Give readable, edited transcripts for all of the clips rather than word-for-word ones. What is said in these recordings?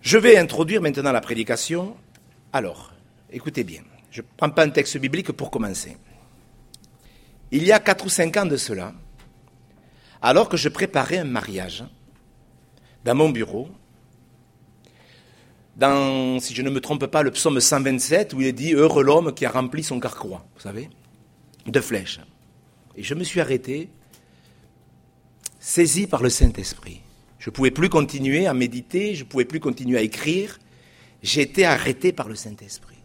Je vais introduire maintenant la prédication. Alors, écoutez bien, je ne prends pas un texte biblique pour commencer. Il y a 4 ou 5 ans de cela, alors que je préparais un mariage dans mon bureau, dans, si je ne me trompe pas, le psaume 127, où il est dit « Heureux l'homme qui a rempli son carquois », vous savez, de flèches. Et je me suis arrêté, saisi par le Saint-Esprit. Je ne pouvais plus continuer à méditer, je ne pouvais plus continuer à écrire. J'ai été arrêté par le Saint-Esprit.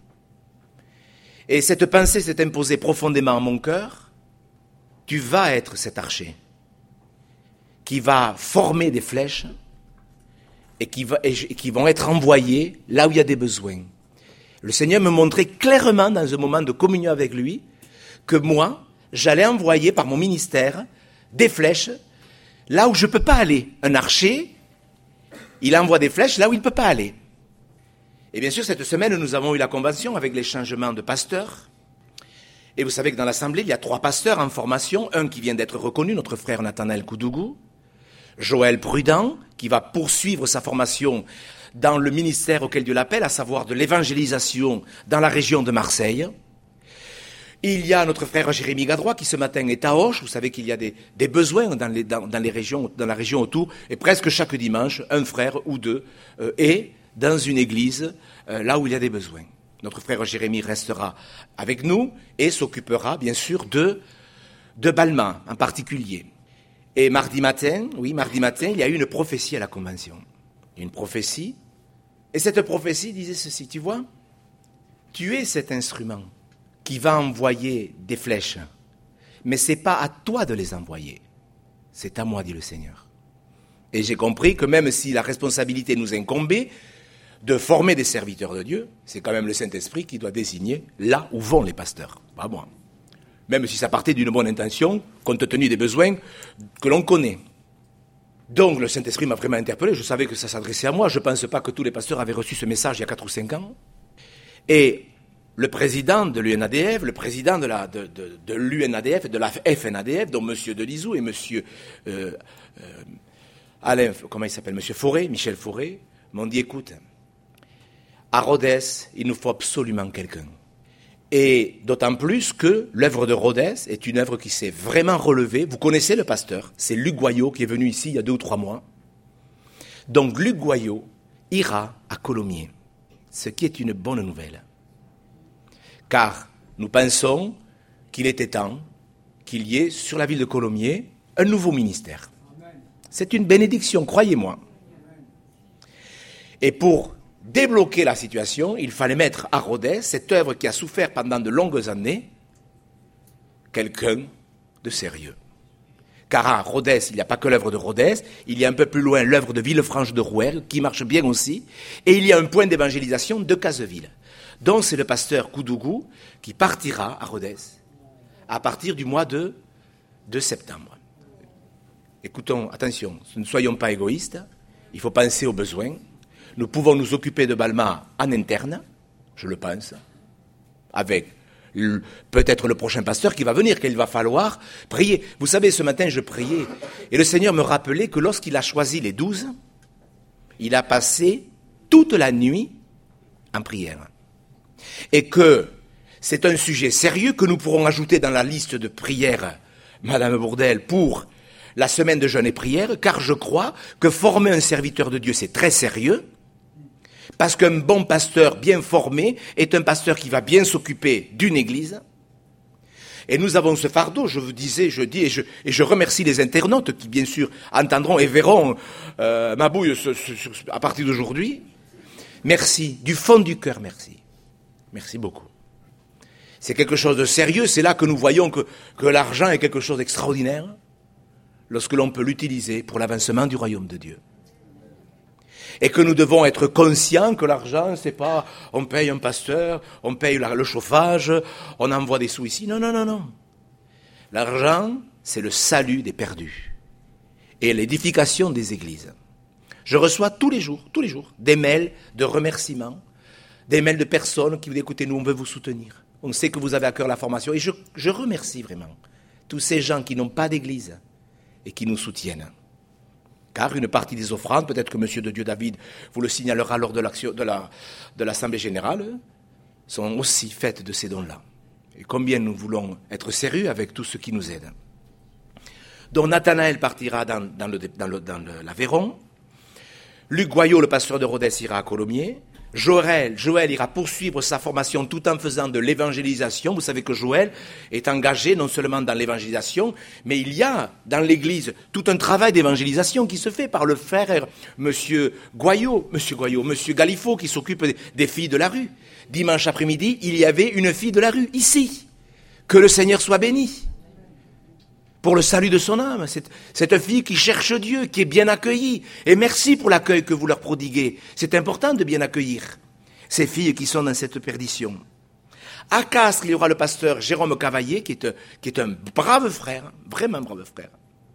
Et cette pensée s'est imposée profondément en mon cœur. Tu vas être cet archer qui va former des flèches et qui vont être envoyées là où il y a des besoins. Le Seigneur me montrait clairement dans un moment de communion avec lui que moi, j'allais envoyer par mon ministère des flèches là où je ne peux pas aller. Un archer, il envoie des flèches là où il ne peut pas aller. Et bien sûr, cette semaine, nous avons eu la convention avec les changements de pasteurs. Et vous savez que dans l'Assemblée, il y a 3 pasteurs en formation. Un qui vient d'être reconnu, notre frère Nathanaël Koudougou. Joël Prudent, qui va poursuivre sa formation dans le ministère auquel Dieu l'appelle, à savoir de l'évangélisation dans la région de Marseille. Il y a notre frère Jérémy Gadrois qui ce matin est à Auch. Vous savez qu'il y a des besoins dans la région autour. Et presque chaque dimanche, un frère ou deux est dans une église là où il y a des besoins. Notre frère Jérémy restera avec nous et s'occupera bien sûr de Balma en particulier. Et mardi matin, il y a eu une prophétie à la convention. Une prophétie. Et cette prophétie disait ceci, tu vois, tu es cet instrument qui va envoyer des flèches. Mais ce n'est pas à toi de les envoyer. C'est à moi, dit le Seigneur. Et j'ai compris que même si la responsabilité nous incombait de former des serviteurs de Dieu, c'est quand même le Saint-Esprit qui doit désigner là où vont les pasteurs, pas moi. Même si ça partait d'une bonne intention, compte tenu des besoins que l'on connaît. Donc le Saint-Esprit m'a vraiment interpellé, je savais que ça s'adressait à moi, je ne pense pas que tous les pasteurs avaient reçu ce message il y a 4 ou 5 ans. Et le président de l'UNADF, le président de l'UNADF et de la FNADF, dont M. Delisou et M. Alain, comment il s'appelle, M. Fauré, Michel Fauré, m'ont dit, écoute, à Rhodes, il nous faut absolument quelqu'un. Et d'autant plus que l'œuvre de Rhodes est une œuvre qui s'est vraiment relevée. Vous connaissez le pasteur, c'est Luc Goyot qui est venu ici il y a 2 ou 3 mois. Donc Luc Goyot ira à Colomiers, ce qui est une bonne nouvelle. Car nous pensons qu'il était temps qu'il y ait sur la ville de Colomiers un nouveau ministère. C'est une bénédiction, croyez-moi. Et pour débloquer la situation, il fallait mettre à Rhodes, cette œuvre qui a souffert pendant de longues années, quelqu'un de sérieux. Car à Rhodes, il n'y a pas que l'œuvre de Rhodes, il y a un peu plus loin l'œuvre de Villefranche de Rouergue, qui marche bien aussi, et il y a un point d'évangélisation de Caseville. Donc c'est le pasteur Koudougou qui partira à Rhodes à partir du mois de septembre. Écoutons, attention, ne soyons pas égoïstes, il faut penser aux besoins. Nous pouvons nous occuper de Balma en interne, je le pense, avec peut-être le prochain pasteur qui va venir, qu'il va falloir prier. Vous savez, ce matin, je priais, et le Seigneur me rappelait que lorsqu'il a choisi les 12, il a passé toute la nuit en prière. Et que c'est un sujet sérieux que nous pourrons ajouter dans la liste de prières, Madame Bourdelle, pour la semaine de jeûne et prière, car je crois que former un serviteur de Dieu, c'est très sérieux, parce qu'un bon pasteur bien formé est un pasteur qui va bien s'occuper d'une église. Et nous avons ce fardeau, je dis, et je remercie les internautes qui, bien sûr, entendront et verront ma bouille à partir d'aujourd'hui. Merci, du fond du cœur, merci. Merci beaucoup. C'est quelque chose de sérieux, c'est là que nous voyons que l'argent est quelque chose d'extraordinaire, lorsque l'on peut l'utiliser pour l'avancement du royaume de Dieu. Et que nous devons être conscients que l'argent, c'est pas on paye un pasteur, on paye le chauffage, on envoie des sous ici. Non, non, non, non. L'argent, c'est le salut des perdus et l'édification des églises. Je reçois tous les jours, des mails de remerciements, des mails de personnes qui vous disent, écoutez, nous, on veut vous soutenir. On sait que vous avez à cœur la formation. Et je remercie vraiment tous ces gens qui n'ont pas d'église et qui nous soutiennent. Car une partie des offrandes, peut-être que Monsieur de Dieu David vous le signalera lors de l'Assemblée générale, sont aussi faites de ces dons-là. Et combien nous voulons être sérieux avec tout ce qui nous aide. Donc Nathanaël partira dans l'Aveyron. Luc Goyot, le pasteur de Rodez, ira à Colomiers. Joël ira poursuivre sa formation tout en faisant de l'évangélisation. Vous savez que Joël est engagé non seulement dans l'évangélisation, mais il y a dans l'Église tout un travail d'évangélisation qui se fait par le frère Monsieur Galifo, qui s'occupe des filles de la rue. Dimanche après-midi, il y avait une fille de la rue, ici. Que le Seigneur soit béni. Pour le salut de son âme. Cette fille qui cherche Dieu, qui est bien accueillie. Et merci pour l'accueil que vous leur prodiguez. C'est important de bien accueillir ces filles qui sont dans cette perdition. À Castres, il y aura le pasteur Jérôme Cavaillé, qui est un brave frère, vraiment brave frère.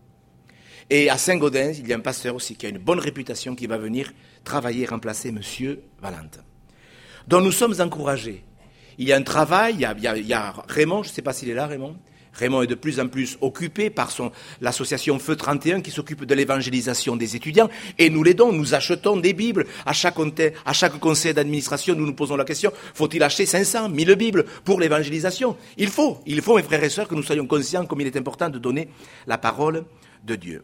Et à Saint-Gaudens, il y a un pasteur aussi qui a une bonne réputation, qui va venir travailler et remplacer Monsieur Valente. Donc nous sommes encouragés. Il y a un travail, il y a Raymond, je ne sais pas s'il est là, Raymond. Raymond est de plus en plus occupé par l'association Feu 31 qui s'occupe de l'évangélisation des étudiants. Et nous l'aidons, nous achetons des Bibles. À chaque conseil d'administration, nous nous posons la question, faut-il acheter 500, 1000 Bibles pour l'évangélisation? Il faut, mes frères et sœurs, que nous soyons conscients comme il est important de donner la parole de Dieu.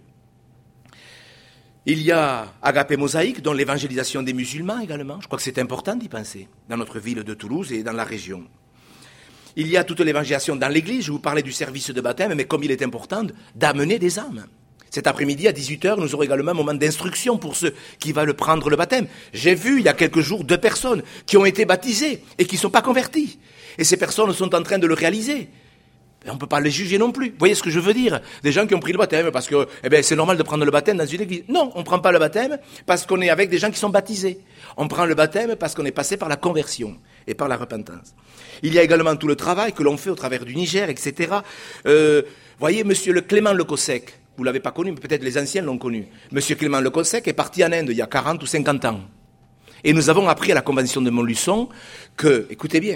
Il y a Agapé Mosaïque, dont l'évangélisation des musulmans également. Je crois que c'est important d'y penser, dans notre ville de Toulouse et dans la région. Il y a toute l'évangélisation dans l'église, je vous parlais du service de baptême, mais comme il est important d'amener des âmes. Cet après-midi, à 18h, nous aurons également un moment d'instruction pour ceux qui veulent prendre le baptême. J'ai vu, il y a quelques jours, 2 personnes qui ont été baptisées et qui ne sont pas converties. Et ces personnes sont en train de le réaliser. Et on ne peut pas les juger non plus. Vous voyez ce que je veux dire? Des gens qui ont pris le baptême parce que c'est normal de prendre le baptême dans une église. Non, on ne prend pas le baptême parce qu'on est avec des gens qui sont baptisés. On prend le baptême parce qu'on est passé par la conversion et par la repentance. Il y a également tout le travail que l'on fait au travers du Niger, etc. Voyez, Monsieur Clément Lecossec, vous ne l'avez pas connu, mais peut-être les anciens l'ont connu. Monsieur Clément Lecossec est parti en Inde il y a 40 ou 50 ans. Et nous avons appris à la Convention de Montluçon que, écoutez bien,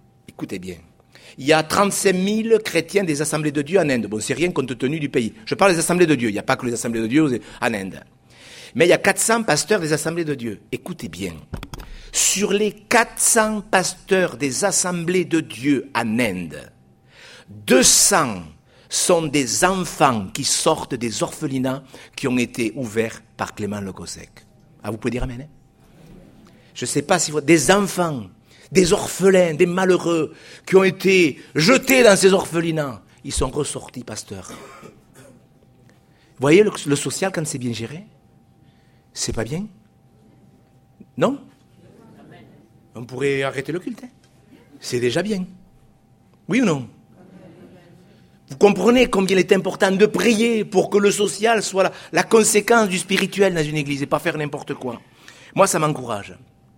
il y a 35 000 chrétiens des Assemblées de Dieu en Inde. Bon, c'est rien compte tenu du pays. Je parle des Assemblées de Dieu, il n'y a pas que les Assemblées de Dieu en Inde. Mais il y a 400 pasteurs des Assemblées de Dieu. Écoutez bien. Sur les 400 pasteurs des Assemblées de Dieu en Inde, 200 sont des enfants qui sortent des orphelinats qui ont été ouverts par Clément Lecossec. Ah, vous pouvez dire amen, hein? Je ne sais pas si vous... Des enfants, des orphelins, des malheureux qui ont été jetés dans ces orphelinats, ils sont ressortis pasteurs. Vous voyez le social quand c'est bien géré? C'est pas bien? Non? On pourrait arrêter le culte. Hein? C'est déjà bien. Oui ou non? Vous comprenez combien il est important de prier pour que le social soit la conséquence du spirituel dans une église et pas faire n'importe quoi. Moi, ça m'encourage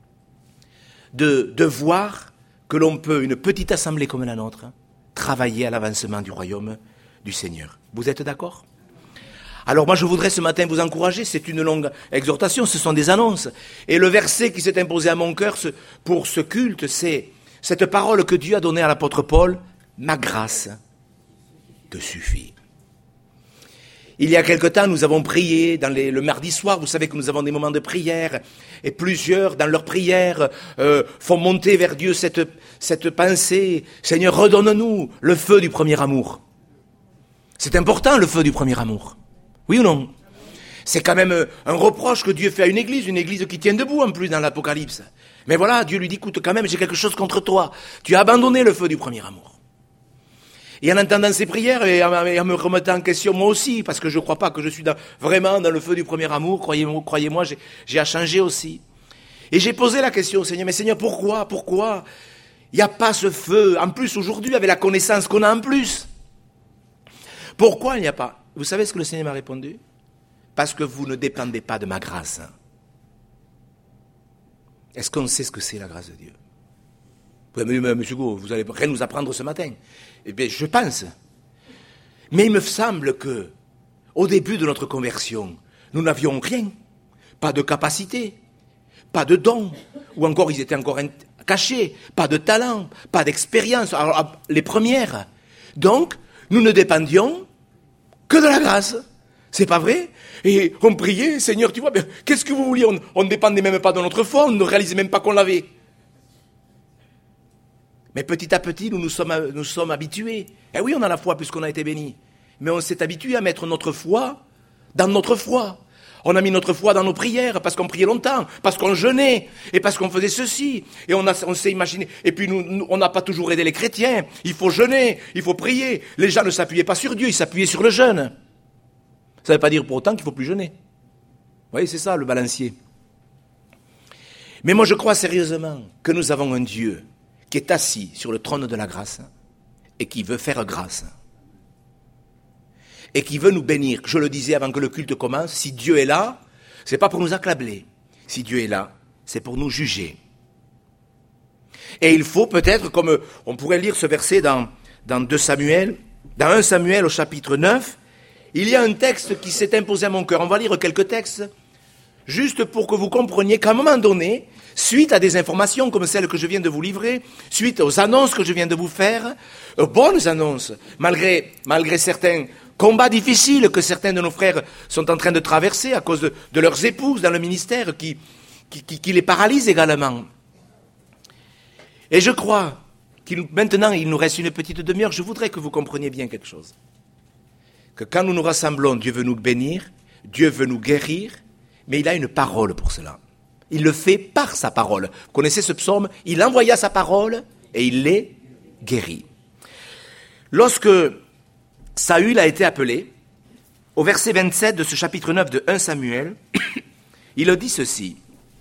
de voir que l'on peut, une petite assemblée comme la nôtre, travailler à l'avancement du royaume du Seigneur. Vous êtes d'accord? Alors moi je voudrais ce matin vous encourager, c'est une longue exhortation, ce sont des annonces. Et le verset qui s'est imposé à mon cœur pour ce culte, c'est cette parole que Dieu a donnée à l'apôtre Paul, « Ma grâce te suffit ». Il y a quelque temps, nous avons prié le mardi soir, vous savez que nous avons des moments de prière, et plusieurs, dans leur prière, font monter vers Dieu cette pensée, « Seigneur, redonne-nous le feu du premier amour ». C'est important, le feu du premier amour. Oui ou non? C'est quand même un reproche que Dieu fait à une église qui tient debout en plus dans l'Apocalypse. Mais voilà, Dieu lui dit, écoute, quand même, j'ai quelque chose contre toi. Tu as abandonné le feu du premier amour. Et en entendant ces prières et en me remettant en question moi aussi, parce que je ne crois pas que je suis vraiment dans le feu du premier amour, croyez-moi, j'ai à changer aussi. Et j'ai posé la question au Seigneur, mais Seigneur, pourquoi il n'y a pas ce feu, en plus aujourd'hui, avec la connaissance qu'on a en plus? Pourquoi il n'y a pas? Vous savez ce que le Seigneur m'a répondu? Parce que vous ne dépendez pas de ma grâce. Est-ce qu'on sait ce que c'est la grâce de Dieu? Vous avez dit, mais monsieur Gau, vous n'allez rien nous apprendre ce matin. Eh bien, je pense. Mais il me semble que, au début de notre conversion, nous n'avions rien. Pas de capacité, pas de dons, ou encore ils étaient encore cachés, pas de talent, pas d'expérience, alors les premières. Donc, nous ne dépendions que de la grâce. C'est pas vrai? Et on priait, Seigneur, tu vois, ben, qu'est-ce que vous vouliez? On ne dépendait même pas de notre foi, on ne réalisait même pas qu'on l'avait. Mais petit à petit, nous sommes habitués. Eh oui, on a la foi puisqu'on a été bénis. Mais on s'est habitué à mettre notre foi dans notre foi. On a mis notre foi dans nos prières parce qu'on priait longtemps, parce qu'on jeûnait, et parce qu'on faisait ceci. Et on s'est imaginé. Et puis on n'a pas toujours aidé les chrétiens. Il faut jeûner, il faut prier. Les gens ne s'appuyaient pas sur Dieu, ils s'appuyaient sur le jeûne. Ça ne veut pas dire pour autant qu'il ne faut plus jeûner. Vous voyez, c'est ça le balancier. Mais moi je crois sérieusement que nous avons un Dieu qui est assis sur le trône de la grâce et qui veut faire grâce. Et qui veut nous bénir. Je le disais avant que le culte commence, si Dieu est là, c'est pas pour nous accabler. Si Dieu est là, c'est pour nous juger. Et il faut peut-être, comme on pourrait lire ce verset dans 2 Samuel, dans 1 Samuel au chapitre 9, il y a un texte qui s'est imposé à mon cœur. On va lire quelques textes, juste pour que vous compreniez qu'à un moment donné, suite à des informations comme celles que je viens de vous livrer, suite aux annonces que je viens de vous faire, bonnes annonces, malgré certains combats difficiles que certains de nos frères sont en train de traverser à cause de leurs épouses dans le ministère qui les paralysent également. Et je crois maintenant il nous reste une petite demi-heure, je voudrais que vous compreniez bien quelque chose. Que quand nous nous rassemblons, Dieu veut nous bénir, Dieu veut nous guérir, mais il a une parole pour cela. Il le fait par sa parole. Vous connaissez ce psaume? Il envoya sa parole et il les guérit. Lorsque Saül a été appelé, au verset 27 de ce chapitre 9 de 1 Samuel, il dit ceci.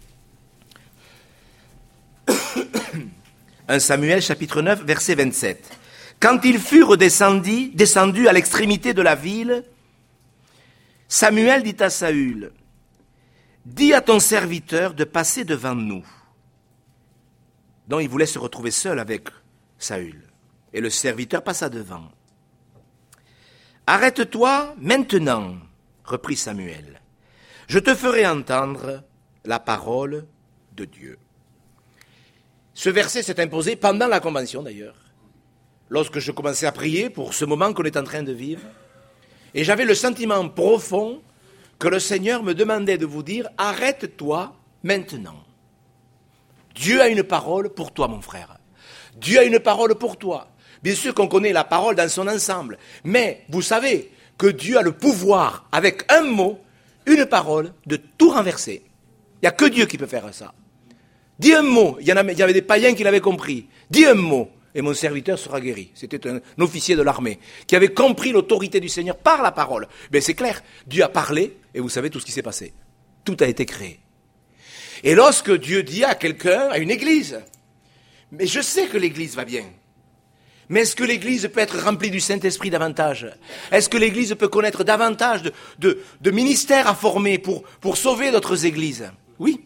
1 Samuel chapitre 9 verset 27. Quand ils furent descendus à l'extrémité de la ville, Samuel dit à Saül, « Dis à ton serviteur de passer devant nous. » Donc il voulait se retrouver seul avec Saül. Et le serviteur passa devant. « Arrête-toi maintenant, reprit Samuel. Je te ferai entendre la parole de Dieu. » Ce verset s'est imposé pendant la convention d'ailleurs, lorsque je commençais à prier pour ce moment qu'on est en train de vivre. Et j'avais le sentiment profond que le Seigneur me demandait de vous dire « Arrête-toi maintenant. » Dieu a une parole pour toi, mon frère. Dieu a une parole pour toi. Bien sûr qu'on connaît la parole dans son ensemble, mais vous savez que Dieu a le pouvoir, avec un mot, une parole, de tout renverser. Il n'y a que Dieu qui peut faire ça. Dis un mot, il y avait des païens qui l'avaient compris. Dis un mot, et mon serviteur sera guéri. C'était un officier de l'armée qui avait compris l'autorité du Seigneur par la parole. Mais c'est clair, Dieu a parlé, et vous savez tout ce qui s'est passé. Tout a été créé. Et lorsque Dieu dit à quelqu'un, à une église, mais je sais que l'église va bien, mais est-ce que l'église peut être remplie du Saint-Esprit davantage? Est-ce que l'église peut connaître davantage de ministères à former pour sauver d'autres églises? Oui.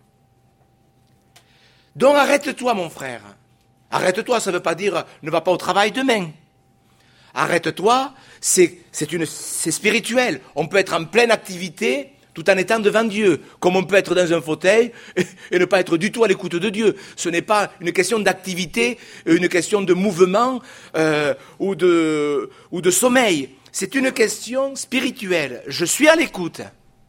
Donc arrête-toi, mon frère. Arrête-toi, ça ne veut pas dire ne va pas au travail demain. Arrête-toi, c'est spirituel. On peut être en pleine activité tout en étant devant Dieu, comme on peut être dans un fauteuil et ne pas être du tout à l'écoute de Dieu. Ce n'est pas une question d'activité, une question de mouvement ou de sommeil. C'est une question spirituelle. Je suis à l'écoute.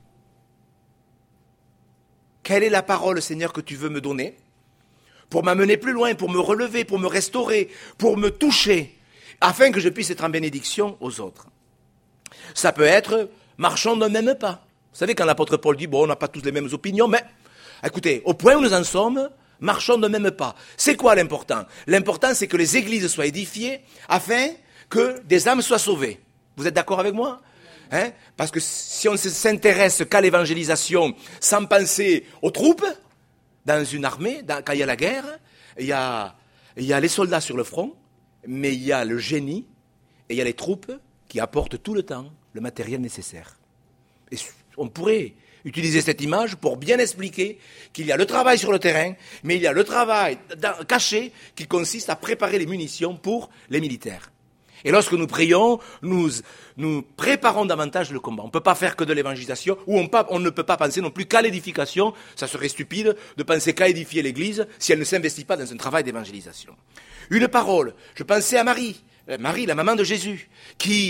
Quelle est la parole, Seigneur, que tu veux me donner pour m'amener plus loin, pour me relever, pour me restaurer, pour me toucher, afin que je puisse être en bénédiction aux autres? Ça peut être marchons d'un même pas. Vous savez, quand l'apôtre Paul dit, bon, on n'a pas tous les mêmes opinions, mais écoutez, au point où nous en sommes, marchons d'un même pas. C'est quoi l'important? L'important, c'est que les églises soient édifiées afin que des âmes soient sauvées. Vous êtes d'accord avec moi? Parce que si on ne s'intéresse qu'à l'évangélisation sans penser aux troupes, dans une armée, quand il y a la guerre, il y a les soldats sur le front, mais il y a le génie et il y a les troupes qui apportent tout le temps le matériel nécessaire. Et on pourrait utiliser cette image pour bien expliquer qu'il y a le travail sur le terrain, mais il y a le travail caché qui consiste à préparer les munitions pour les militaires. Et lorsque nous prions, nous préparons davantage le combat. On ne peut pas faire que de l'évangélisation, ou on ne peut pas penser non plus qu'à l'édification. Ça serait stupide de penser qu'à édifier l'Église si elle ne s'investit pas dans un travail d'évangélisation. Une parole. Je pensais à Marie, la maman de Jésus, qui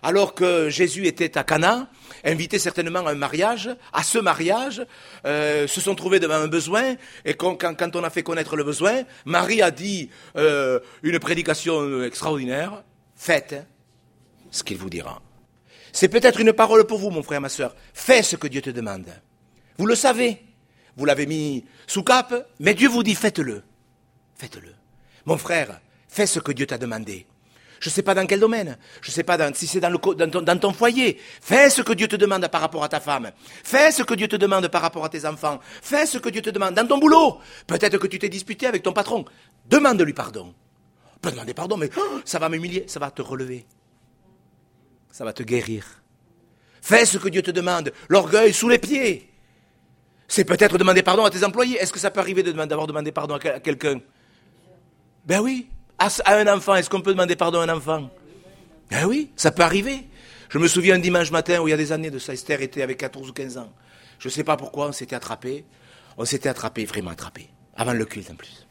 alors que Jésus était à Cana, invité certainement à un mariage. À ce mariage, se sont trouvés devant un besoin, et quand on a fait connaître le besoin, Marie a dit une prédication extraordinaire. Faites ce qu'il vous dira. C'est peut-être une parole pour vous, mon frère, ma sœur. Fais ce que Dieu te demande. Vous le savez. Vous l'avez mis sous cape, mais Dieu vous dit faites-le. Faites-le. Mon frère, fais ce que Dieu t'a demandé. Je ne sais pas dans quel domaine, je ne sais pas si c'est dans ton foyer. Fais ce que Dieu te demande par rapport à ta femme. Fais ce que Dieu te demande par rapport à tes enfants. Fais ce que Dieu te demande dans ton boulot. Peut-être que tu t'es disputé avec ton patron. Demande-lui pardon. Pas demander pardon, mais ça va m'humilier, ça va te relever. Ça va te guérir. Fais ce que Dieu te demande. L'orgueil sous les pieds. C'est peut-être demander pardon à tes employés. Est-ce que ça peut arriver d'avoir demandé pardon à quelqu'un? Ben oui. À un enfant, est-ce qu'on peut demander pardon à un enfant? Ben oui, ça peut arriver. Je me souviens un dimanche matin où il y a des années de ça, Esther était avec 14 ou 15 ans. Je ne sais pas pourquoi, on s'était attrapé. On s'était attrapé, vraiment attrapé. Avant le culte en plus.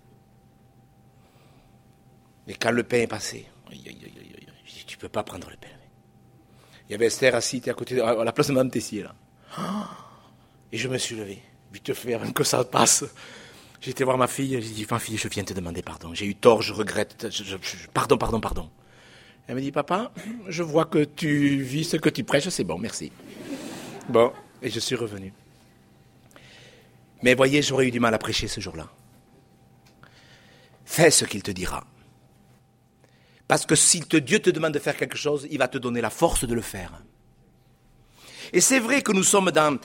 Et quand le pain est passé, je dis, tu ne peux pas prendre le pain. Il y avait Esther assise à côté, à la place de Mme Tessier, là. Et je me suis levé, vite fait, avant que ça passe. J'ai été voir ma fille, j'ai dit, ma fille, je viens te demander pardon. J'ai eu tort, je regrette, pardon. Elle me dit, papa, je vois que tu vis ce que tu prêches, c'est bon, merci. Bon, et je suis revenu. Mais voyez, j'aurais eu du mal à prêcher ce jour-là. Fais ce qu'il te dira. Parce que si Dieu te demande de faire quelque chose, il va te donner la force de le faire. Et c'est vrai que nous sommes dans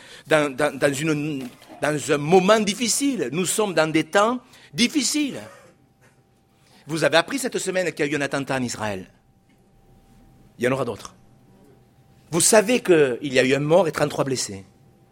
un moment difficile. Nous sommes dans des temps difficiles. Vous avez appris cette semaine qu'il y a eu un attentat en Israël. Il y en aura d'autres. Vous savez qu'il y a eu un mort et 33 blessés.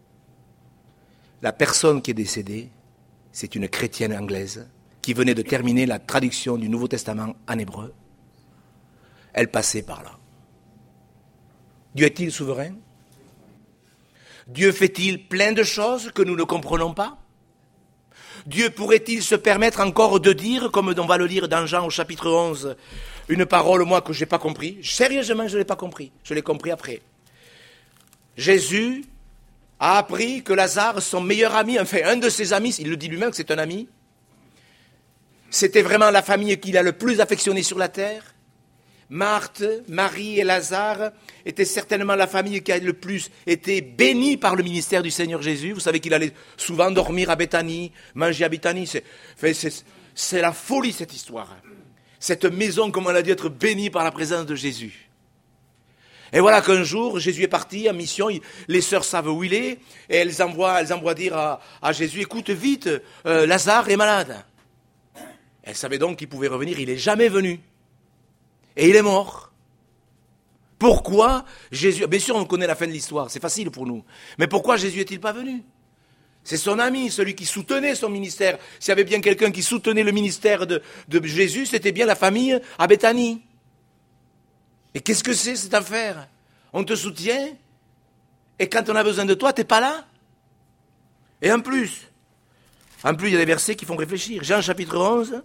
La personne qui est décédée, c'est une chrétienne anglaise qui venait de terminer la traduction du Nouveau Testament en hébreu. Elle passait par là. Dieu est-il souverain ? Dieu fait-il plein de choses que nous ne comprenons pas? Dieu pourrait-il se permettre encore de dire, comme on va le lire dans Jean au chapitre 11, une parole, moi, que je n'ai pas compris? Sérieusement, je ne l'ai pas compris. Je l'ai compris après. Jésus a appris que Lazare, son meilleur ami, enfin, un de ses amis, il le dit lui-même que c'est un ami, c'était vraiment la famille qu'il a le plus affectionnée sur la terre. Marthe, Marie et Lazare étaient certainement la famille qui a le plus été bénie par le ministère du Seigneur Jésus. Vous savez qu'il allait souvent dormir à Béthanie, manger à Béthanie. C'est la folie, cette histoire. Cette maison, comme on l'a dit, être bénie par la présence de Jésus. Et voilà qu'un jour, Jésus est parti en mission, les sœurs savent où il est, et elles envoient dire à Jésus, écoute vite, Lazare est malade. Elles savaient donc qu'il pouvait revenir, il n'est jamais venu. Et il est mort. Pourquoi Jésus... Bien sûr, on connaît la fin de l'histoire, c'est facile pour nous. Mais pourquoi Jésus n'est-il pas venu? C'est son ami, celui qui soutenait son ministère. S'il y avait bien quelqu'un qui soutenait le ministère de Jésus, c'était bien la famille à Béthanie. Et qu'est-ce que c'est cette affaire? On te soutient, et quand on a besoin de toi, tu n'es pas là. Et en plus, il y a des versets qui font réfléchir. Jean chapitre 11...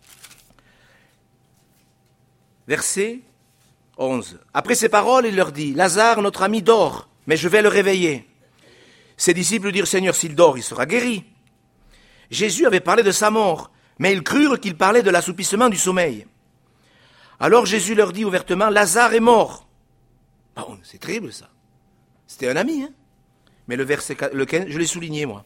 Verset 11. Après ces paroles, il leur dit, Lazare, notre ami, dort, mais je vais le réveiller. Ses disciples dirent, Seigneur, s'il dort, il sera guéri. Jésus avait parlé de sa mort, mais ils crurent qu'il parlait de l'assoupissement du sommeil. Alors Jésus leur dit ouvertement, Lazare est mort. Bon, c'est terrible ça. C'était un ami, hein. Mais le verset 15, je l'ai souligné, moi.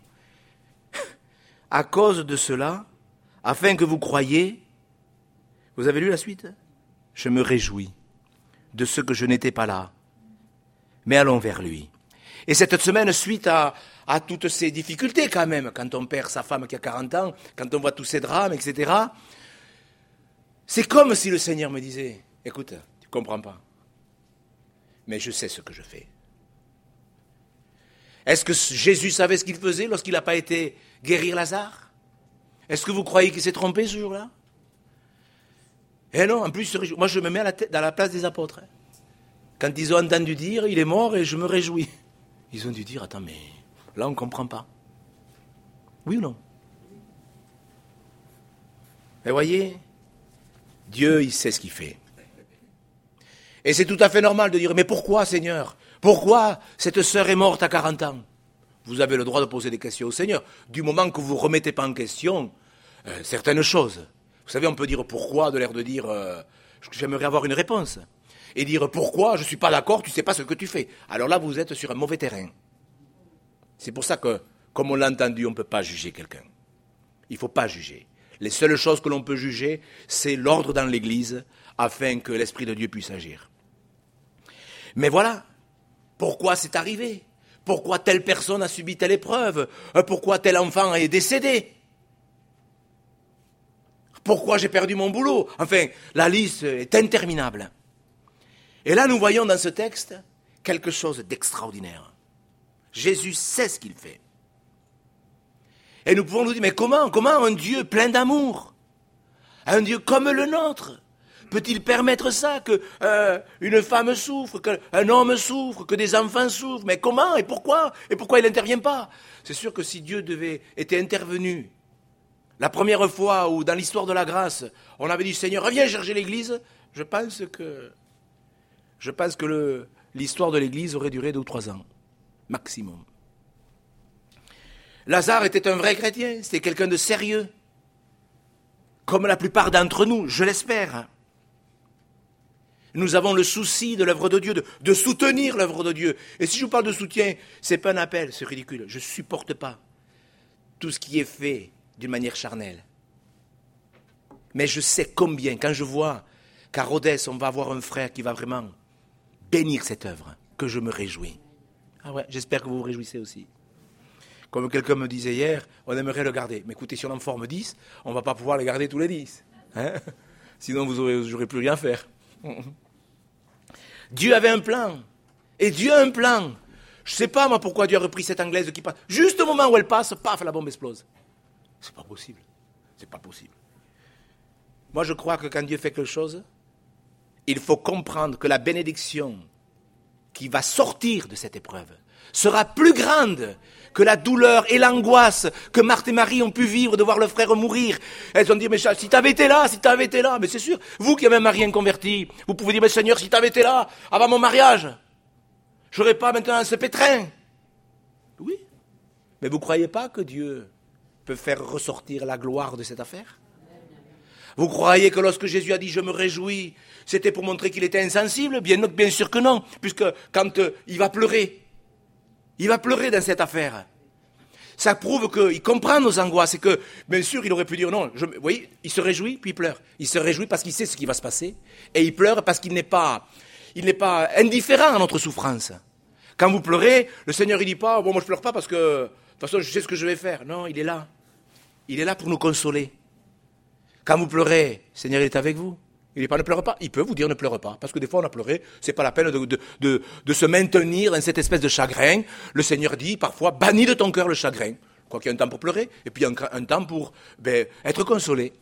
À cause de cela, afin que vous croyiez, vous avez lu la suite ? Je me réjouis de ce que je n'étais pas là. Mais allons vers lui. Et cette semaine, suite à toutes ces difficultés quand même, quand on perd sa femme qui a 40 ans, quand on voit tous ces drames, etc., c'est comme si le Seigneur me disait, écoute, tu ne comprends pas, mais je sais ce que je fais. Est-ce que Jésus savait ce qu'il faisait lorsqu'il n'a pas été guérir Lazare? Est-ce que vous croyez qu'il s'est trompé ce jour-là? Eh non, en plus, moi je me mets dans la place des apôtres. Quand ils ont entendu dire, il est mort et je me réjouis. Ils ont dû dire, attends, mais là on ne comprend pas. Oui ou non? Mais voyez, Dieu, il sait ce qu'il fait. Et c'est tout à fait normal de dire, mais pourquoi, Seigneur? Pourquoi cette sœur est morte à 40 ans? Vous avez le droit de poser des questions au Seigneur, du moment que vous ne remettez pas en question certaines choses. Vous savez, on peut dire pourquoi, de l'air de dire, j'aimerais avoir une réponse. Et dire pourquoi, je ne suis pas d'accord, tu ne sais pas ce que tu fais. Alors là, vous êtes sur un mauvais terrain. C'est pour ça que, comme on l'a entendu, on ne peut pas juger quelqu'un. Il ne faut pas juger. Les seules choses que l'on peut juger, c'est l'ordre dans l'Église, afin que l'Esprit de Dieu puisse agir. Mais voilà, pourquoi c'est arrivé? Pourquoi telle personne a subi telle épreuve? Pourquoi tel enfant est décédé? Pourquoi j'ai perdu mon boulot? Enfin, la liste est interminable. Et là, nous voyons dans ce texte quelque chose d'extraordinaire. Jésus sait ce qu'il fait. Et nous pouvons nous dire, mais comment un Dieu plein d'amour, un Dieu comme le nôtre, peut-il permettre ça, que une femme souffre, qu'un homme souffre, que des enfants souffrent? Mais comment et pourquoi? Et pourquoi il n'intervient pas? C'est sûr que si Dieu était intervenu, la première fois où dans l'histoire de la grâce, on avait dit, Seigneur, reviens chercher l'Église, je pense que l'histoire de l'Église aurait duré 2 ou 3 ans, maximum. Lazare était un vrai chrétien, c'était quelqu'un de sérieux, comme la plupart d'entre nous, je l'espère. Nous avons le souci de l'œuvre de Dieu, de soutenir l'œuvre de Dieu. Et si je vous parle de soutien, ce n'est pas un appel, c'est ridicule. Je ne supporte pas tout ce qui est fait d'une manière charnelle. Mais je sais combien, quand je vois qu'à Rhodes, on va avoir un frère qui va vraiment bénir cette œuvre, que je me réjouis. Ah ouais, j'espère que vous vous réjouissez aussi. Comme quelqu'un me disait hier, on aimerait le garder. Mais écoutez, si on en forme 10, on ne va pas pouvoir le garder tous les 10. Hein? Sinon, vous n'aurez plus rien à faire. Dieu avait un plan. Et Dieu a un plan. Je ne sais pas, moi, pourquoi Dieu a repris cette Anglaise qui passe. Juste au moment où elle passe, paf, la bombe explose. C'est pas possible. C'est pas possible. Moi, je crois que quand Dieu fait quelque chose, il faut comprendre que la bénédiction qui va sortir de cette épreuve sera plus grande que la douleur et l'angoisse que Marthe et Marie ont pu vivre de voir le frère mourir. Elles ont dit, mais si tu avais été là, mais c'est sûr, vous qui avez un mari inconverti, vous pouvez dire, mais Seigneur, si tu avais été là, avant mon mariage, je n'aurais pas maintenant ce pétrin. Oui, mais vous ne croyez pas que Dieu peut faire ressortir la gloire de cette affaire? Vous croyez que lorsque Jésus a dit « je me réjouis », c'était pour montrer qu'il était insensible? Bien sûr que non, puisque quand il va pleurer dans cette affaire. Ça prouve qu'il comprend nos angoisses et que, bien sûr, il aurait pu dire non. Vous voyez, il se réjouit, puis il pleure. Il se réjouit parce qu'il sait ce qui va se passer, et il pleure parce qu'il n'est pas indifférent à notre souffrance. Quand vous pleurez, le Seigneur il dit pas « bon, moi je pleure pas parce que, de toute façon, je sais ce que je vais faire ». Non, il est là. Il est là pour nous consoler. Quand vous pleurez, le Seigneur est avec vous. Il n'est pas ne pleure pas. Il peut vous dire ne pleure pas. Parce que des fois on a pleuré, c'est pas la peine de se maintenir dans cette espèce de chagrin. Le Seigneur dit parfois, bannis de ton cœur le chagrin. Quoi qu'il y ait un temps pour pleurer, et puis un temps pour être consolé.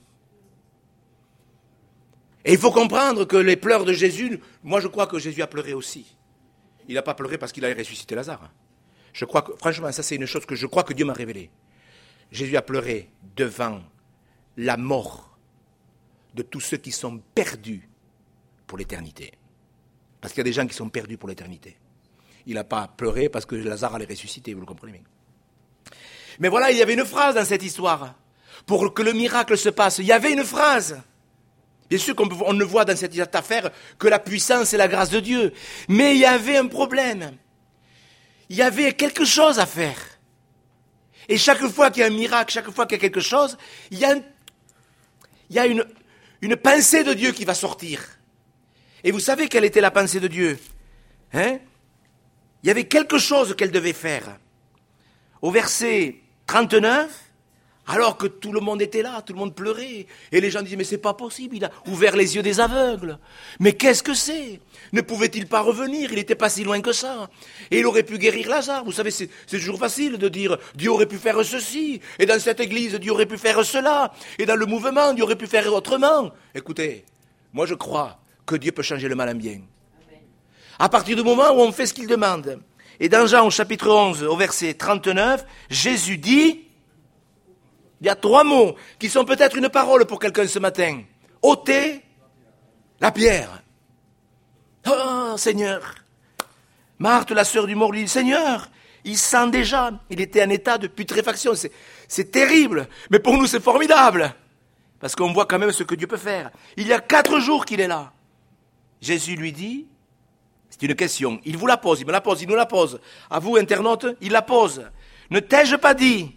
Et il faut comprendre que les pleurs de Jésus, moi je crois que Jésus a pleuré aussi. Il n'a pas pleuré parce qu'il a ressuscité Lazare. Je crois que, franchement, ça c'est une chose que je crois que Dieu m'a révélée. Jésus a pleuré devant la mort de tous ceux qui sont perdus pour l'éternité. Parce qu'il y a des gens qui sont perdus pour l'éternité. Il n'a pas pleuré parce que Lazare allait ressusciter, vous le comprenez bien. Mais voilà, il y avait une phrase dans cette histoire. Pour que le miracle se passe, il y avait une phrase. Bien sûr qu'on ne voit dans cette affaire que la puissance et la grâce de Dieu. Mais il y avait un problème. Il y avait quelque chose à faire. Et chaque fois qu'il y a un miracle, chaque fois qu'il y a quelque chose, il y a une pensée de Dieu qui va sortir. Et vous savez quelle était la pensée de Dieu? Il y avait quelque chose qu'elle devait faire. Au verset 39, alors que tout le monde était là, tout le monde pleurait, et les gens disaient, mais c'est pas possible, il a ouvert les yeux des aveugles. Mais qu'est-ce que c'est? Ne pouvait-il pas revenir? Il n'était pas si loin que ça. Et il aurait pu guérir Lazare. Vous savez, c'est toujours facile de dire, Dieu aurait pu faire ceci, et dans cette église, Dieu aurait pu faire cela, et dans le mouvement, Dieu aurait pu faire autrement. Écoutez, moi je crois que Dieu peut changer le mal en bien. À partir du moment où on fait ce qu'il demande. Et dans Jean au chapitre 11, au verset 39, Jésus dit, il y a 3 mots qui sont peut-être une parole pour quelqu'un ce matin. Ôtez la pierre. Oh, Seigneur. Marthe, la sœur du mort, lui dit, Seigneur, il sent déjà, il était en état de putréfaction. C'est terrible, mais pour nous c'est formidable. Parce qu'on voit quand même ce que Dieu peut faire. Il y a 4 jours qu'il est là. Jésus lui dit, c'est une question, il vous la pose, il me la pose, il nous la pose. À vous, internautes, il la pose. Ne t'ai-je pas dit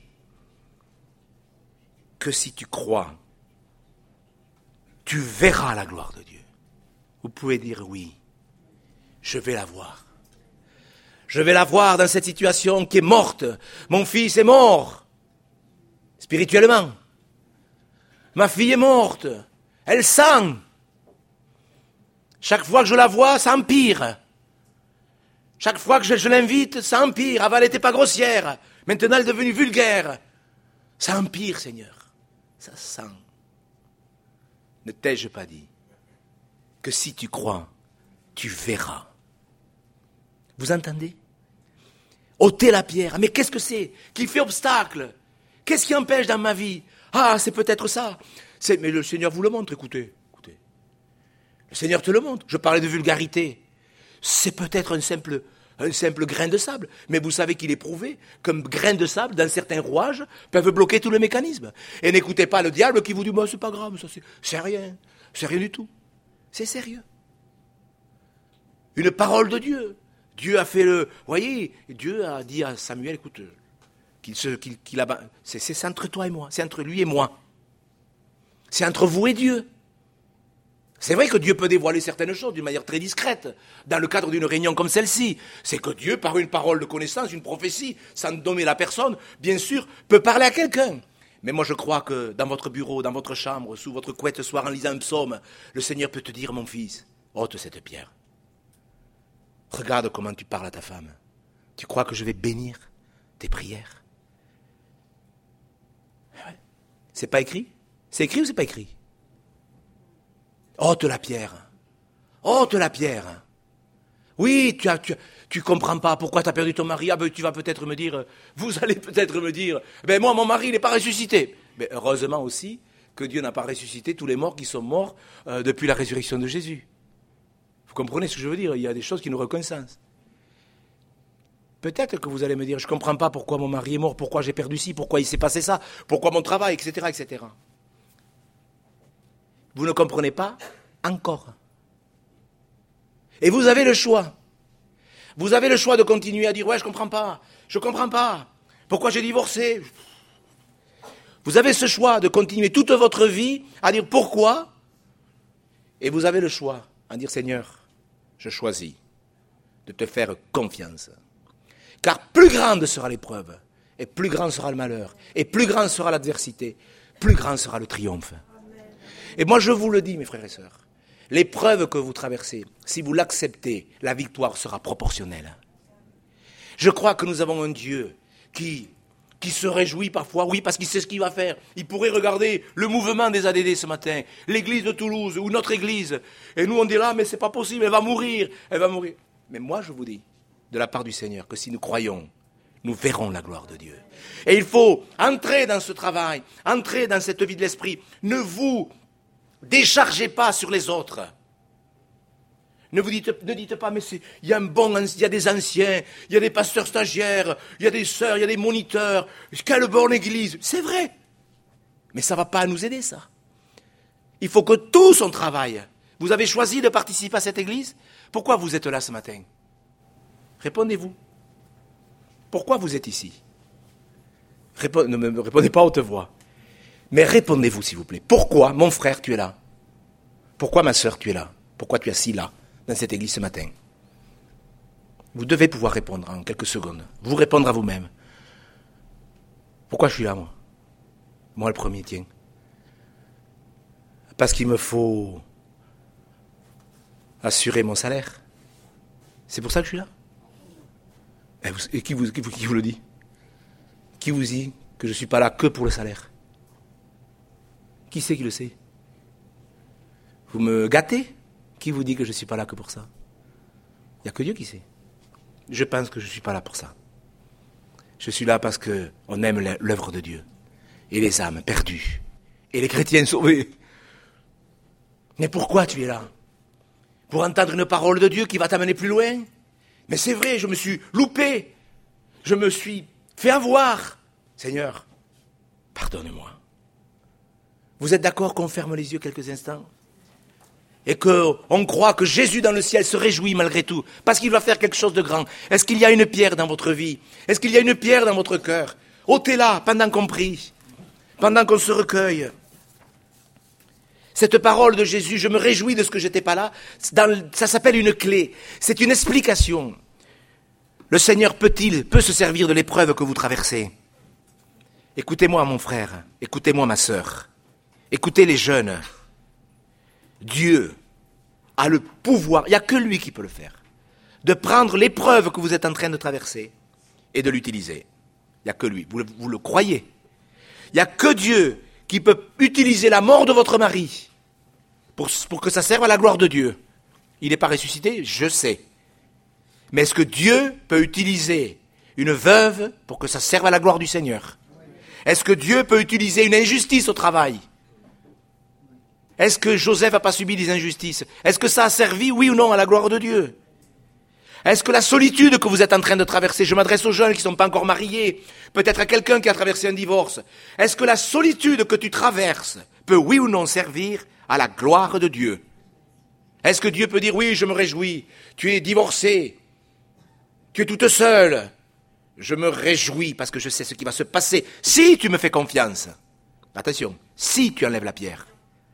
que si tu crois, tu verras la gloire de Dieu? Vous pouvez dire oui, je vais la voir. Je vais la voir dans cette situation qui est morte. Mon fils est mort, spirituellement. Ma fille est morte, elle sent. Chaque fois que je la vois, ça empire. Chaque fois que je l'invite, ça empire. Avant, elle n'était pas grossière. Maintenant, elle est devenue vulgaire. Ça empire, Seigneur. Ça sent. Ne t'ai-je pas dit que si tu crois, tu verras? Vous entendez? Ôtez la pierre. Mais qu'est-ce que c'est qui fait obstacle? Qu'est-ce qui empêche dans ma vie? Ah, c'est peut-être ça. Mais le Seigneur vous le montre, écoutez. Le Seigneur te le montre. Je parlais de vulgarité. C'est peut-être un simple grain de sable. Mais vous savez qu'il est prouvé qu'un grain de sable, dans certains rouages, peuvent bloquer tout le mécanisme. Et n'écoutez pas le diable qui vous dit, c'est pas grave, ça c'est rien. C'est rien du tout. C'est sérieux. Une parole de Dieu. Dieu a fait le... Voyez, Dieu a dit à Samuel, écoute, c'est entre toi et moi. C'est entre lui et moi. C'est entre vous et Dieu. C'est vrai que Dieu peut dévoiler certaines choses d'une manière très discrète, dans le cadre d'une réunion comme celle-ci. C'est que Dieu, par une parole de connaissance, une prophétie, sans nommer la personne, bien sûr, peut parler à quelqu'un. Mais moi je crois que dans votre bureau, dans votre chambre, sous votre couette ce soir en lisant un psaume, le Seigneur peut te dire, mon fils, ôte cette pierre. Regarde comment tu parles à ta femme. Tu crois que je vais bénir tes prières? C'est pas écrit? C'est écrit ou c'est pas écrit? Ôte la pierre. Ôte la pierre. Oui, tu comprends pas pourquoi tu as perdu ton mari. Ah ben tu vas peut-être me dire, vous allez peut-être me dire, ben moi mon mari il n'est pas ressuscité. Mais heureusement aussi que Dieu n'a pas ressuscité tous les morts qui sont morts depuis la résurrection de Jésus. Vous comprenez ce que je veux dire? Il y a des choses qui nous reconnaissent. Peut-être que vous allez me dire, je ne comprends pas pourquoi mon mari est mort, pourquoi j'ai perdu ci, pourquoi il s'est passé ça, pourquoi mon travail, etc., etc. Vous ne comprenez pas encore. Et vous avez le choix. Vous avez le choix de continuer à dire, ouais, je comprends pas. Pourquoi j'ai divorcé? Vous avez ce choix de continuer toute votre vie à dire pourquoi. Et vous avez le choix à dire, Seigneur, je choisis de te faire confiance. Car plus grande sera l'épreuve, et plus grand sera le malheur, et plus grande sera l'adversité, plus grand sera le triomphe. Et moi je vous le dis, mes frères et sœurs, l'épreuve que vous traversez, si vous l'acceptez, la victoire sera proportionnelle. Je crois que nous avons un Dieu qui se réjouit parfois, oui, parce qu'il sait ce qu'il va faire. Il pourrait regarder le mouvement des ADD ce matin, l'église de Toulouse ou notre église, et nous on dit là, mais c'est pas possible, elle va mourir. Mais moi je vous dis, de la part du Seigneur, que si nous croyons, nous verrons la gloire de Dieu. Et il faut entrer dans ce travail, entrer dans cette vie de l'esprit. Ne vous déchargez pas sur les autres. Ne dites pas, mais il y a des anciens, il y a des pasteurs stagiaires, il y a des sœurs, il y a des moniteurs. Quelle bonne église. C'est vrai. Mais ça ne va pas nous aider, ça. Il faut que tous on travaille. Vous avez choisi de participer à cette église? Pourquoi vous êtes là ce matin? Répondez-vous. Pourquoi vous êtes ici? Ne me répondez pas à haute voix. Mais répondez-vous, s'il vous plaît. Pourquoi, mon frère, tu es là? Pourquoi, ma sœur, tu es là? Pourquoi tu es assis là, dans cette église ce matin? Vous devez pouvoir répondre en quelques secondes. Vous répondre à vous-même. Pourquoi je suis là, moi? Moi, le premier, tiens. Parce qu'il me faut assurer mon salaire. C'est pour ça que je suis là. Et qui vous le dit? Qui vous dit que je ne suis pas là que pour le salaire? Qui c'est qui le sait? Vous me gâtez? Qui vous dit que je ne suis pas là que pour ça? Il n'y a que Dieu qui sait. Je pense que je ne suis pas là pour ça. Je suis là parce qu'on aime l'œuvre de Dieu. Et les âmes perdues. Et les chrétiens sauvés. Mais pourquoi tu es là? pour entendre une parole de Dieu qui va t'amener plus loin. Mais c'est vrai, je me suis loupé. Je me suis fait avoir. Seigneur, pardonne-moi. Vous êtes d'accord qu'on ferme les yeux quelques instants? Et qu'on croit que Jésus dans le ciel se réjouit malgré tout, parce qu'il va faire quelque chose de grand. Est-ce qu'il y a une pierre dans votre vie? Est-ce qu'il y a une pierre dans votre cœur? Ôtez-la pendant qu'on prie, pendant qu'on se recueille. Cette parole de Jésus, je me réjouis de ce que je n'étais pas là, ça s'appelle une clé, c'est une explication. Le Seigneur peut se servir de l'épreuve que vous traversez. Écoutez-moi mon frère, écoutez-moi ma sœur, écoutez les jeunes. Dieu a le pouvoir, il n'y a que lui qui peut le faire, de prendre l'épreuve que vous êtes en train de traverser et de l'utiliser. Il n'y a que lui, vous le croyez. Il n'y a que Dieu qui peut utiliser la mort de votre mari pour que ça serve à la gloire de Dieu. Il n'est pas ressuscité, je sais. Mais est-ce que Dieu peut utiliser une veuve pour que ça serve à la gloire du Seigneur? Est-ce que Dieu peut utiliser une injustice au travail? Est-ce que Joseph n'a pas subi des injustices? Est-ce que ça a servi, oui ou non, à la gloire de Dieu? Est-ce que la solitude que vous êtes en train de traverser, je m'adresse aux jeunes qui ne sont pas encore mariés, peut-être à quelqu'un qui a traversé un divorce, est-ce que la solitude que tu traverses peut, oui ou non, servir à la gloire de Dieu? Est-ce que Dieu peut dire, oui, je me réjouis, tu es divorcé, tu es toute seule, je me réjouis parce que je sais ce qui va se passer si tu me fais confiance. Attention, si tu enlèves la pierre.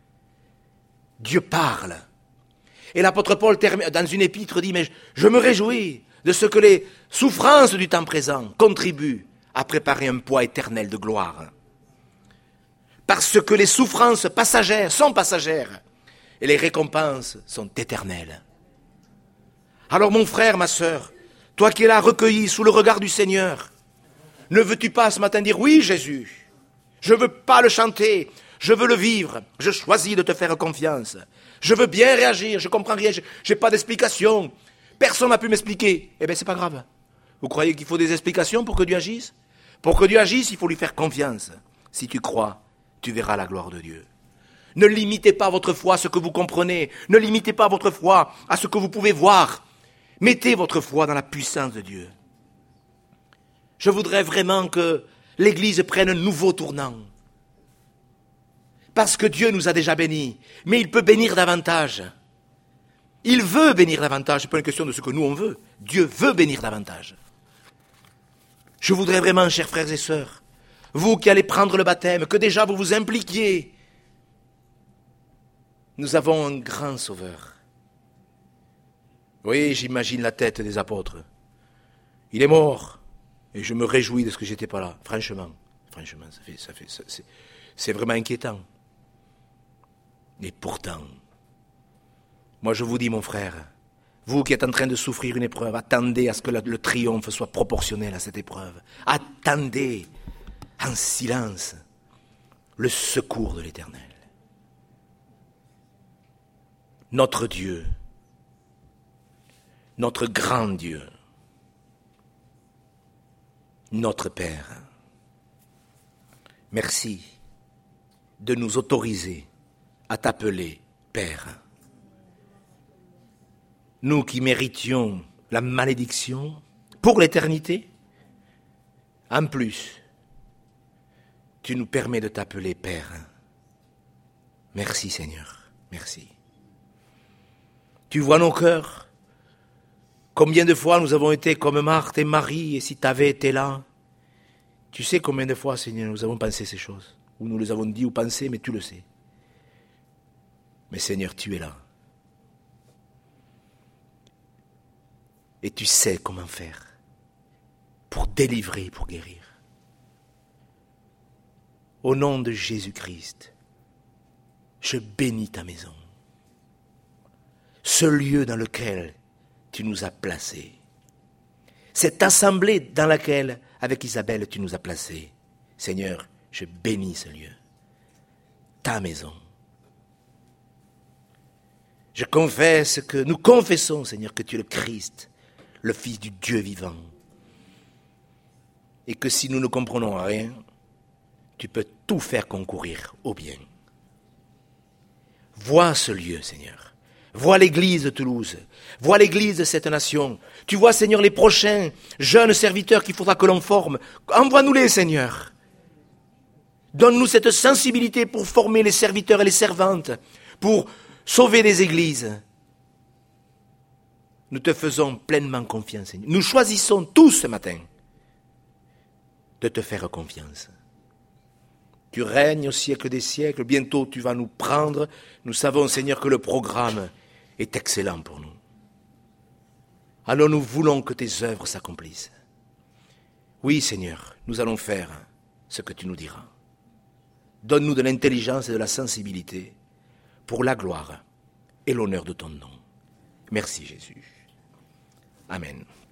Dieu parle. Et l'apôtre Paul, dans une épître, dit, mais je me réjouis de ce que les souffrances du temps présent contribuent à préparer un poids éternel de gloire. Parce que les souffrances passagères sont passagères et les récompenses sont éternelles. Alors mon frère, ma sœur, toi qui es là recueilli sous le regard du Seigneur, ne veux-tu pas ce matin dire, oui Jésus, je ne veux pas le chanter, je veux le vivre, je choisis de te faire confiance. Je veux bien réagir, je comprends rien, je n'ai pas d'explication. Personne n'a pu m'expliquer. Eh bien, c'est pas grave. Vous croyez qu'il faut des explications pour que Dieu agisse? Pour que Dieu agisse, il faut lui faire confiance. Si tu crois, tu verras la gloire de Dieu. Ne limitez pas votre foi à ce que vous comprenez. Ne limitez pas votre foi à ce que vous pouvez voir. Mettez votre foi dans la puissance de Dieu. Je voudrais vraiment que l'Église prenne un nouveau tournant. Parce que Dieu nous a déjà bénis, mais il peut bénir davantage. Il veut bénir davantage, ce n'est pas une question de ce que nous on veut. Dieu veut bénir davantage. Je voudrais vraiment, chers frères et sœurs, vous qui allez prendre le baptême, que déjà vous vous impliquiez. Nous avons un grand sauveur. Oui, j'imagine la tête des apôtres. Il est mort, et je me réjouis de ce que j'étais pas là. Franchement, c'est vraiment inquiétant. Et pourtant, moi je vous dis mon frère, vous qui êtes en train de souffrir une épreuve, attendez à ce que le triomphe soit proportionnel à cette épreuve. Attendez en silence le secours de l'Éternel. Notre Dieu, notre grand Dieu, notre Père, merci de nous autoriser à t'appeler Père. Nous qui méritions la malédiction pour l'éternité, en plus, tu nous permets de t'appeler Père. Merci Seigneur, merci. Tu vois nos cœurs, combien de fois nous avons été comme Marthe et Marie, et si tu avais été là, tu sais combien de fois Seigneur nous avons pensé ces choses, ou nous les avons dit ou pensé, mais tu le sais. Mais Seigneur, tu es là. Et tu sais comment faire pour délivrer, pour guérir. Au nom de Jésus-Christ, je bénis ta maison. Ce lieu dans lequel tu nous as placés. Cette assemblée dans laquelle, avec Isabelle, tu nous as placés. Seigneur, je bénis ce lieu. Ta maison. Je confesse que, nous confessons, Seigneur, que tu es le Christ, le Fils du Dieu vivant. Et que si nous ne comprenons rien, tu peux tout faire concourir au bien. Vois ce lieu, Seigneur. Vois l'Église de Toulouse. Vois l'Église de cette nation. Tu vois, Seigneur, les prochains jeunes serviteurs qu'il faudra que l'on forme. Envoie-nous-les, Seigneur. Donne-nous cette sensibilité pour former les serviteurs et les servantes, pour sauver des églises. Nous te faisons pleinement confiance, Seigneur. Nous choisissons tous ce matin de te faire confiance. Tu règnes au siècle des siècles. Bientôt, tu vas nous prendre. Nous savons, Seigneur, que le programme est excellent pour nous. Alors nous voulons que tes œuvres s'accomplissent. Oui, Seigneur, nous allons faire ce que tu nous diras. Donne-nous de l'intelligence et de la sensibilité pour la gloire et l'honneur de ton nom. Merci, Jésus. Amen.